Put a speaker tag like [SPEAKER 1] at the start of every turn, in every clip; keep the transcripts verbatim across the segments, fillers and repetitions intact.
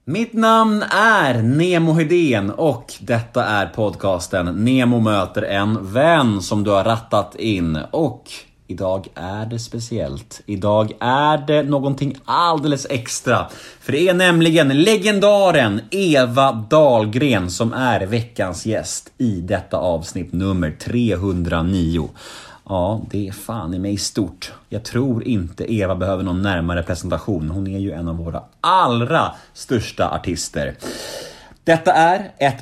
[SPEAKER 1] Mitt namn är Nemo Hedén och detta är podcasten Nemo möter en vän som du har rattat in. Och idag är det speciellt. Idag är det någonting alldeles extra. För det är nämligen legendaren Eva Dahlgren som är veckans gäst i detta avsnitt nummer trehundranio. Ja, det är fan i mig stort. Jag tror inte Eva behöver någon närmare presentation. Hon är ju en av våra allra största artister. Detta är ett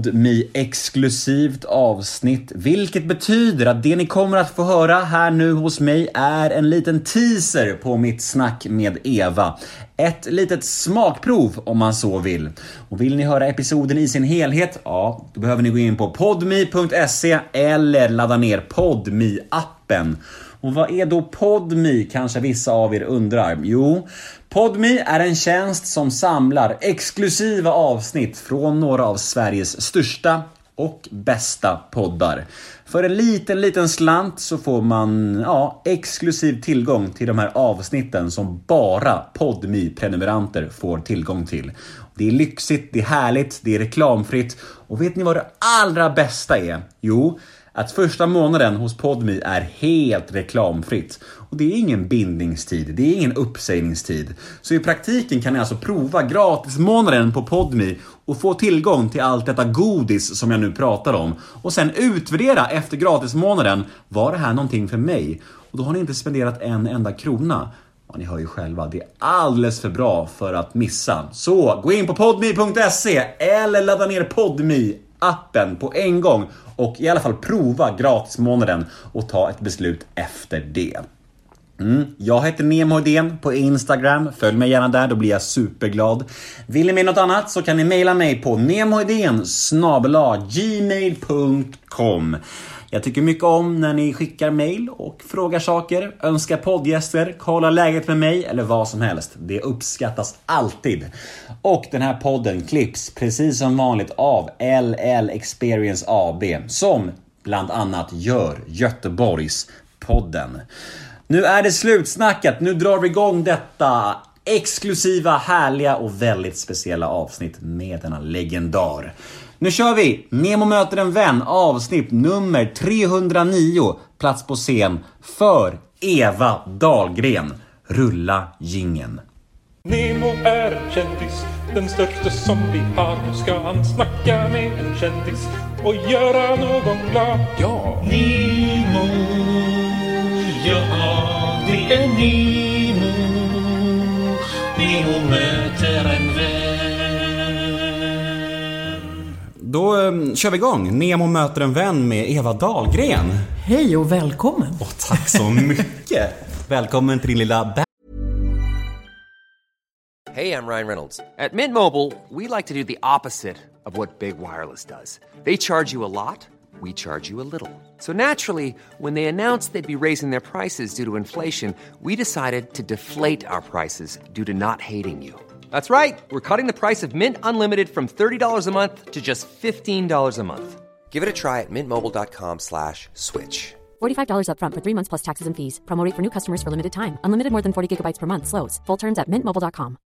[SPEAKER 1] PodMe-exklusivt avsnitt, vilket betyder att det ni kommer att få höra här nu hos mig är en liten teaser på mitt snack med Eva. Ett litet smakprov om man så vill. Och vill ni höra episoden i sin helhet, ja, då behöver ni gå in på podme punkt se eller ladda ner PodMe-appen. Och vad är då PodMe, kanske vissa av er undrar? Jo, PodMe är en tjänst som samlar exklusiva avsnitt från några av Sveriges största och bästa poddar. För en liten, liten slant så får man ja, exklusiv tillgång till de här avsnitten som bara PodMe-prenumeranter får tillgång till. Det är lyxigt, det är härligt, det är reklamfritt. Och vet ni vad det allra bästa är? Jo, att första månaden hos PodMe är helt reklamfritt. Och det är ingen bindningstid, det är ingen uppsägningstid. Så i praktiken kan ni alltså prova gratis månaden på PodMe och få tillgång till allt detta godis som jag nu pratar om. Och sen utvärdera efter gratis månaden, var det här någonting för mig? Och då har ni inte spenderat en enda krona. Ja, ni hör ju själva, det är alldeles för bra för att missa. Så gå in på podme punkt se eller ladda ner PodMe-appen på en gång. Och i alla fall prova gratismånaden och ta ett beslut efter det. Mm. Jag heter Nemo Hedén på Instagram. Följ mig gärna där, då blir jag superglad. Vill ni med något annat så kan ni mejla mig på nemohedén snabel-a gmail punkt com. Jag tycker mycket om när ni skickar mejl och frågar saker, önskar poddgäster, kollar läget med mig eller vad som helst. Det uppskattas alltid. Och den här podden klipps precis som vanligt av L L Experience A B som bland annat gör Göteborgs podden. Nu är det slutsnackat, nu drar vi igång detta exklusiva, härliga och väldigt speciella avsnitt med denna legendar. Nu kör vi! Nemo möter en vän, avsnitt nummer trehundranio, plats på scen för Eva Dahlgren. Rulla jingeln.
[SPEAKER 2] Nemo är en kändis, den största som vi har. Nu ska han snacka med en kändis och göra någon glad. Ja!
[SPEAKER 3] Nemo, ja det är Nemo. Nemo möter en vän.
[SPEAKER 1] Då um, kör vi igång. Nemo möter en vän med Eva Dahlgren.
[SPEAKER 4] Hej och välkommen.
[SPEAKER 1] Åh, tack så mycket. Välkommen till din lilla ba-
[SPEAKER 5] Hey, I'm Ryan Reynolds. At Mint Mobile, we like to do the opposite of what Big Wireless does. They charge you a lot, we charge you a little. So naturally, when they announced they'd be raising their prices due to inflation, we decided to deflate our prices due to not hating you. That's right. We're cutting the price of Mint Unlimited from thirty dollars a month to just fifteen dollars a month. Give it a try at mintmobile.com slash switch.
[SPEAKER 6] forty-five dollars up front for three months plus taxes and fees. Promo rate for new customers for limited time. Unlimited more than forty gigabytes per month. Slows full terms at mint mobile dot com.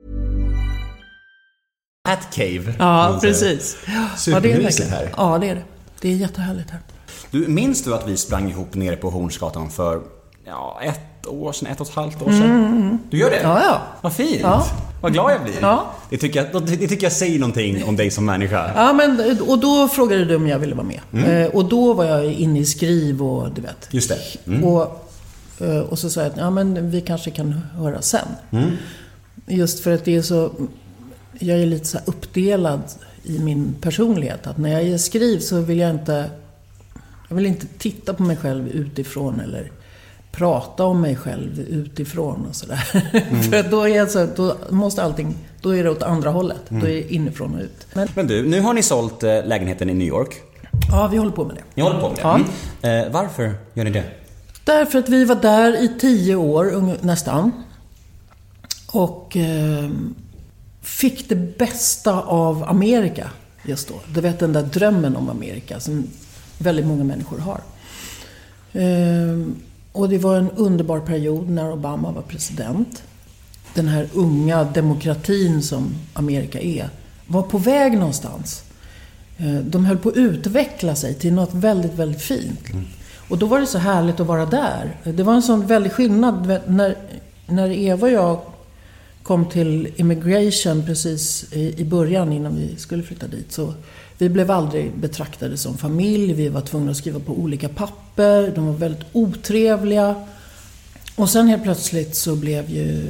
[SPEAKER 1] Hat Cave.
[SPEAKER 4] Ja, precis.
[SPEAKER 1] Supermysigt här.
[SPEAKER 4] Ja, det är det. Det är jättehärligt här.
[SPEAKER 1] Du, minns du att vi sprang ihop nere på Hornsgatan för ja, ett år sedan, ett och ett halvt år sedan? Mm. Du gör det?
[SPEAKER 4] Ja, ja.
[SPEAKER 1] Vad fint.
[SPEAKER 4] Ja.
[SPEAKER 1] Vad glad jag blir.
[SPEAKER 4] Ja.
[SPEAKER 1] Det, tycker jag, det, det tycker jag säger någonting om dig som människa.
[SPEAKER 4] Ja, men, och då frågade du om jag ville vara med.
[SPEAKER 1] Mm.
[SPEAKER 4] Eh, och då var jag inne i skriv och du vet.
[SPEAKER 1] Just det. Mm.
[SPEAKER 4] Och, och så sa jag att ja, men vi kanske kan höra sen. Mm. Just för att det är så... Jag är lite så här uppdelad i min personlighet. Att när jag är skriv så vill jag inte... Jag vill inte titta på mig själv utifrån eller prata om mig själv utifrån och sådär. Mm. För då, är jag så, då måste allting, då är det åt andra hållet. Mm. Då är det inifrån och ut. Men,
[SPEAKER 1] Men du, nu har ni sålt lägenheten i New York.
[SPEAKER 4] Ja, vi håller på med det.
[SPEAKER 1] Ni håller på med det?
[SPEAKER 4] Ja.
[SPEAKER 1] Mm. Eh, varför gör ni det?
[SPEAKER 4] Därför att vi var där i tio år nästan. Och eh, fick det bästa av Amerika just då. Du vet den där drömmen om Amerika som väldigt många människor har. Eh, och det var en underbar period när Obama var president. den här unga demokratin som Amerika är var på väg någonstans. De höll på att utveckla sig till något väldigt, väldigt fint. Mm. Och då var det så härligt att vara där. Det var en sån väldig skillnad när, när Eva och jag kom till immigration precis i, i början innan vi skulle flytta dit. Så vi blev aldrig betraktade som familj. Vi var tvungna att skriva på olika papper. De var väldigt otrevliga. Och sen helt plötsligt så blev ju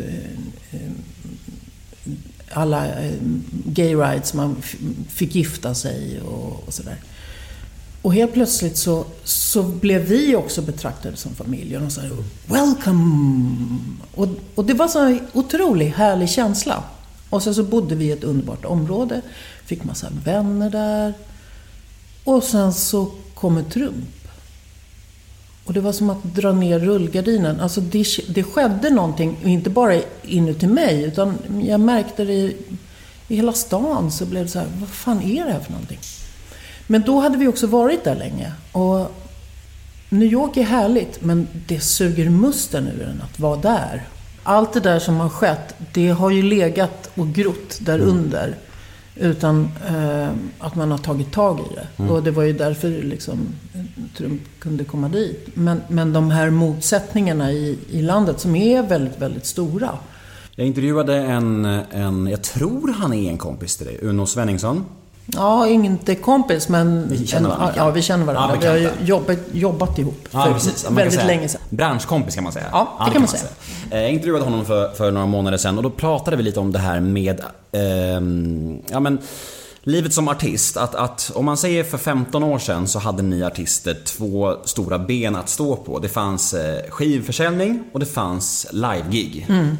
[SPEAKER 4] alla gay rights, man fick gifta sig och, och sådär. Och helt plötsligt så, så blev vi också betraktade som familj. Och de sa, welcome! Och, och det var så en otroligt härlig känsla. Och sen så bodde vi i ett underbart område. Fick massa vänner där. Och sen så kom Trump. Och det var som att dra ner rullgardinen. Alltså det, det skedde någonting, inte bara inuti mig, utan jag märkte det i, i hela stan. Så blev det så här, vad fan är det här för någonting? Men då hade vi också varit där länge. Och New York är härligt, men det suger musten ur den att vara där. Allt det där som har skett, det har ju legat och grott där mm. under. Utan eh, att man har tagit tag i det. Mm. Och det var ju därför liksom, Trump kunde komma dit. Men, men de här motsättningarna i, i landet som är väldigt, väldigt stora.
[SPEAKER 1] Jag intervjuade en, en, jag tror han är en kompis till dig, Uno Svenningsson.
[SPEAKER 4] Ja, inte kompis, men
[SPEAKER 1] vi känner varandra.
[SPEAKER 4] En, ja, vi känner varandra.
[SPEAKER 1] Ja,
[SPEAKER 4] vi har jobbat, jobbat ihop för
[SPEAKER 1] ja, precis.
[SPEAKER 4] väldigt säga, länge sedan.
[SPEAKER 1] Branschkompis kan man säga.
[SPEAKER 4] Ja, det, ja, det kan man säga. säga.
[SPEAKER 1] Jag intervjuade honom för, för några månader sedan och då pratade vi lite om det här med eh, ja, men, livet som artist. Att, att om man säger för femton år sedan så hade ni artister två stora ben att stå på. Det fanns eh, skivförsäljning och det fanns live-gig. Mm.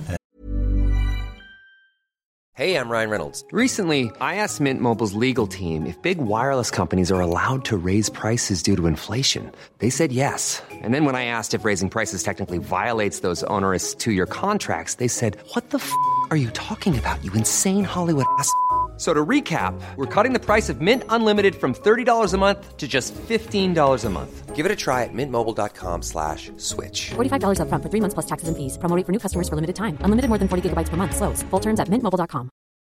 [SPEAKER 5] Hey, I'm Ryan Reynolds. Recently, I asked Mint Mobile's legal team if big wireless companies are allowed to raise prices due to inflation. They said yes. And then when I asked if raising prices technically violates those onerous two-year contracts, they said, what the f*** are you talking about, you insane Hollywood ass f- So to recap, we're cutting the price of Mint Unlimited from thirty dollars a month to just fifteen dollars a month. Give it a try at mintmobile.com slash switch.
[SPEAKER 6] forty-five dollars up front for three months plus taxes and fees. Promo rate for new customers for limited time. Unlimited more than forty gigabytes per month. Slows full terms at mint mobile dot com.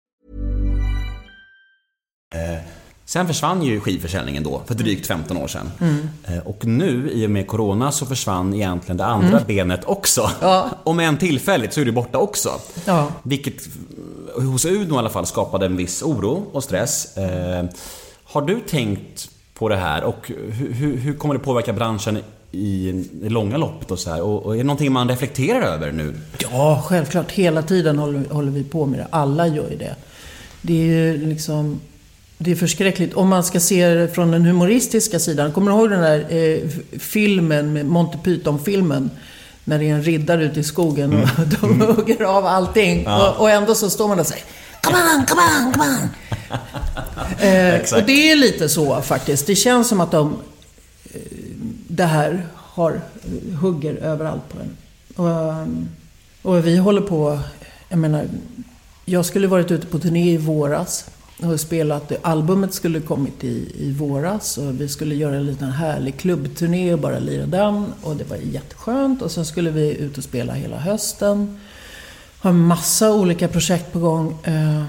[SPEAKER 1] Eh, sen försvann ju skivförsäljningen då för drygt femton år sedan. Mm. Eh, och nu i och med corona så försvann egentligen det andra mm. benet också. Ja. Om en tillfälligt så är det borta också. Ja. Vilket hos Uno i alla fall skapade en viss oro och stress. Eh, har du tänkt på det här och hur, hur, hur kommer det påverka branschen i det långa loppet och så här? Och, och är det någonting man reflekterar över nu?
[SPEAKER 4] Ja, självklart. Hela tiden håller, håller vi på med det. Alla gör ju det. Det är ju liksom... Det är förskräckligt. Om man ska se det från den humoristiska sidan. Kommer du ihåg den där eh, filmen, med Monty Python-filmen? När det är en riddare ute i skogen och mm. de hugger av allting. Ja. Och, och ändå så står man där och säger come on, come on, come on. eh, och det är lite så faktiskt. Det känns som att de eh, det här har hugger överallt på en. Och, och vi håller på, jag menar, jag skulle varit ute på turné i våras och spelat, albumet skulle kommit i, i våras och vi skulle göra en liten härlig klubbturné och bara lira den och det var jätteskönt och sen skulle vi ut och spela hela hösten, har massa olika projekt på gång.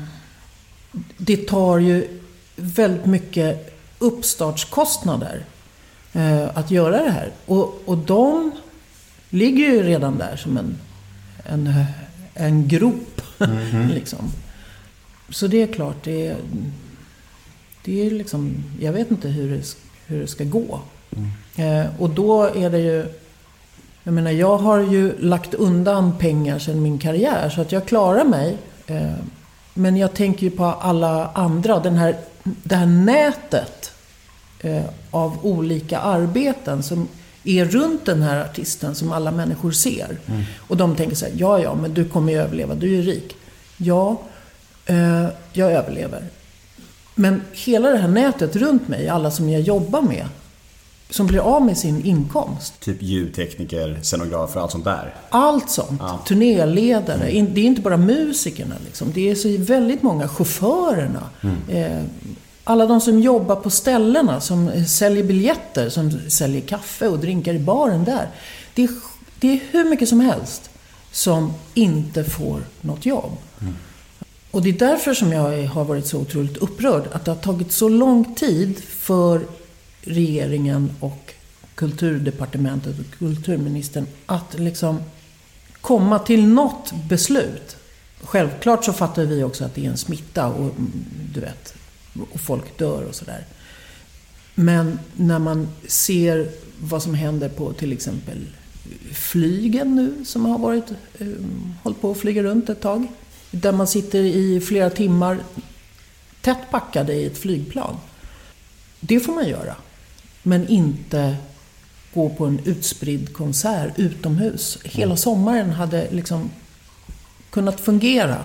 [SPEAKER 4] Det tar ju väldigt mycket uppstartskostnader att göra det här och, och de ligger ju redan där som en, en, en grop mm-hmm. liksom. Så det är klart, det är, det är liksom, jag vet inte hur det, hur det ska gå. Mm. Eh, och då är det ju, jag menar, jag har ju lagt undan pengar sedan min karriär så att jag klarar mig. Eh, men jag tänker ju på alla andra, den här, det här nätet eh, av olika arbeten som är runt den här artisten som alla människor ser. Mm. Och de tänker så här, ja ja, men du kommer ju överleva, du är ju rik. Ja, jag överlever. Men hela det här nätet runt mig, alla som jag jobbar med, som blir av med sin inkomst.
[SPEAKER 1] Typ ljudtekniker, scenografer, allt sånt där.
[SPEAKER 4] Allt sånt. Ja. Turnéledare. Mm. Det är inte bara musikerna. Liksom. Det är så väldigt många chaufförerna. Mm. Alla de som jobbar på ställena, som säljer biljetter, som säljer kaffe och drinkar i baren där. Det är, det är hur mycket som helst som inte får något jobb. Mm. Och det är därför som jag har varit så otroligt upprörd. Att det har tagit så lång tid för regeringen och kulturdepartementet och kulturministern att liksom komma till något beslut. Självklart så fattar vi också att det är en smitta och du vet, och folk dör och sådär. Men när man ser vad som händer på till exempel flygen nu som har varit eh, hållit på att flyga runt ett tag. Där man sitter i flera timmar tätt packade i ett flygplan. Det får man göra. Men inte gå på en utspridd konsert utomhus. Hela sommaren hade liksom kunnat fungera.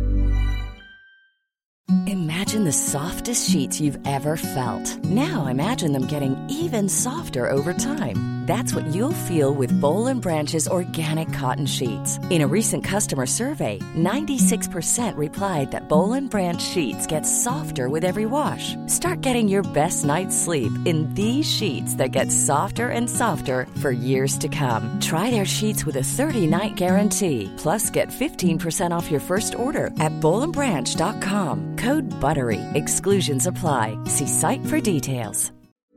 [SPEAKER 7] Imagine the softest sheets you've ever felt. Now imagine them getting even softer over time. That's what you'll feel with Boll and Branch's organic cotton sheets. In a recent customer survey, ninety-six percent replied that Boll and Branch sheets get softer with every wash. Start getting your best night's sleep in these sheets that get softer and softer for years to come. Try their sheets with a thirty-night guarantee. Plus, get fifteen percent off your first order at boll and branch dot com. Code BUTTERY. Exclusions apply. See site for details.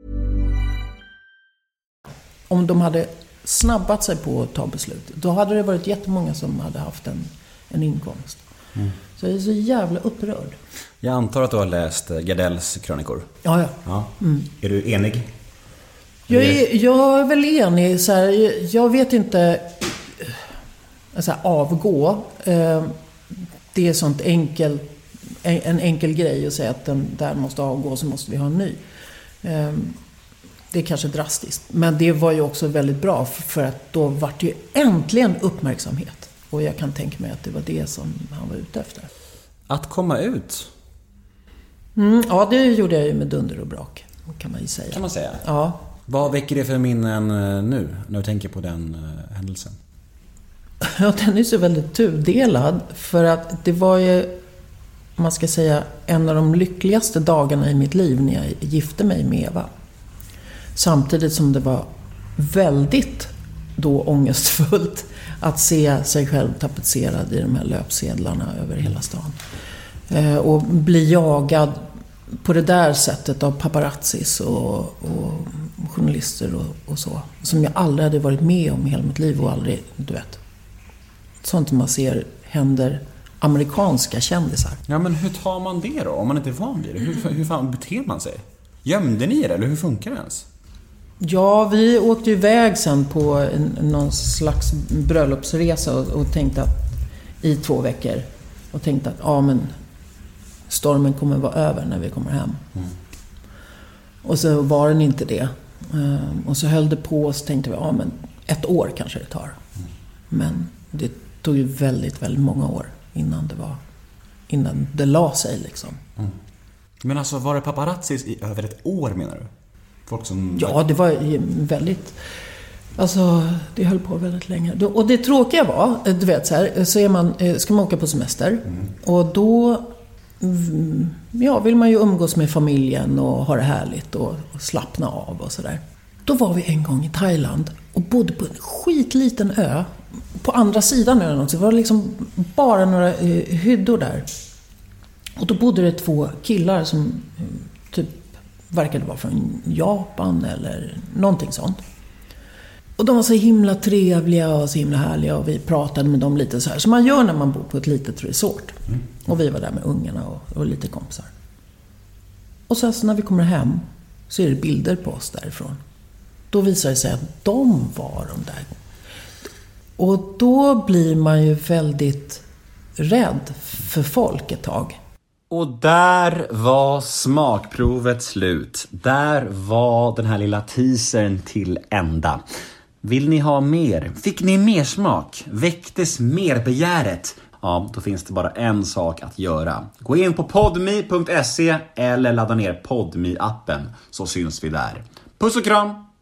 [SPEAKER 4] Om de hade snabbat sig på att ta beslut, då hade det varit jättemånga som hade haft en, en inkomst. Mm. Så jag är så jävla upprörd.
[SPEAKER 1] Jag antar att du har läst Gardells krönikor.
[SPEAKER 4] Ja, ja.
[SPEAKER 1] ja. Mm. Är du enig?
[SPEAKER 4] Jag är, jag är väl enig. Så här, jag vet inte... Så här, avgå. Det är sånt enkel, en enkel grej att säga att den där måste avgå, så måste vi ha en ny. Det är kanske drastiskt. Men det var ju också väldigt bra, för att då var det ju äntligen uppmärksamhet. Och jag kan tänka mig att det var det som han var ute efter.
[SPEAKER 1] Att komma ut?
[SPEAKER 4] Mm, ja, det gjorde jag ju med dunder och brak, kan man ju säga.
[SPEAKER 1] Kan man säga?
[SPEAKER 4] Ja.
[SPEAKER 1] Vad väcker det för minnen nu, när du tänker på den uh, händelsen?
[SPEAKER 4] Ja, den är så väldigt tudelad. För att det var ju, man ska säga, en av de lyckligaste dagarna i mitt liv när jag gifte mig med Eva. Samtidigt som det var väldigt då ångestfullt att se sig själv tapetserad i de här löpsedlarna över hela stan. Eh, och bli jagad på det där sättet av paparazzis och, och journalister och, och så. Som jag aldrig hade varit med om i hela mitt liv och aldrig, du vet. Sånt som man ser händer amerikanska kändisar.
[SPEAKER 1] Ja, men hur tar man det då? Om man inte är van vid det. Hur, hur fan beter man sig? Gömde ni er eller hur funkar det ens?
[SPEAKER 4] Ja, vi åkte iväg sen på en, någon slags bröllopsresa och, och tänkte att i två veckor och tänkte att ja, men stormen kommer vara över när vi kommer hem. Mm. Och så var den inte det. Um, och så höll det på och så tänkte vi ja, men ett år kanske det tar. Mm. Men det tog ju väldigt, väldigt många år innan det var innan det la sig liksom.
[SPEAKER 1] Mm. Men alltså, var det paparazzis i över ett år, menar du? Folk som...
[SPEAKER 4] Ja, det var väldigt... Alltså, det höll på väldigt länge. Och det tråkiga var, du vet så här, så är man, ska man åka på semester. Mm. Och då ja, vill man ju umgås med familjen och ha det härligt och, och slappna av och sådär. Då var vi en gång i Thailand och bodde på en skitliten ö. På andra sidan ön också. Det var liksom bara några eh, hyddor där. Och då bodde det två killar som typ verkade vara från Japan eller någonting sånt. Och de var så himla trevliga och så himla härliga och vi pratade med dem lite så här som man gör när man bor på ett litet resort. Mm. Och vi var där med ungarna och, och lite kompisar. Och så alltså, när vi kommer hem så är det bilder på oss därifrån. Då visar det sig att de var de där. Och då blir man ju väldigt rädd för folk ett tag.
[SPEAKER 1] Och där var smakprovet slut. Där var den här lilla teasern till ända. Vill ni ha mer? Fick ni mer smak? Väcktes mer begäret? Ja, då finns det bara en sak att göra. Gå in på podme punkt se eller ladda ner Podme-appen så syns vi där. Puss och kram!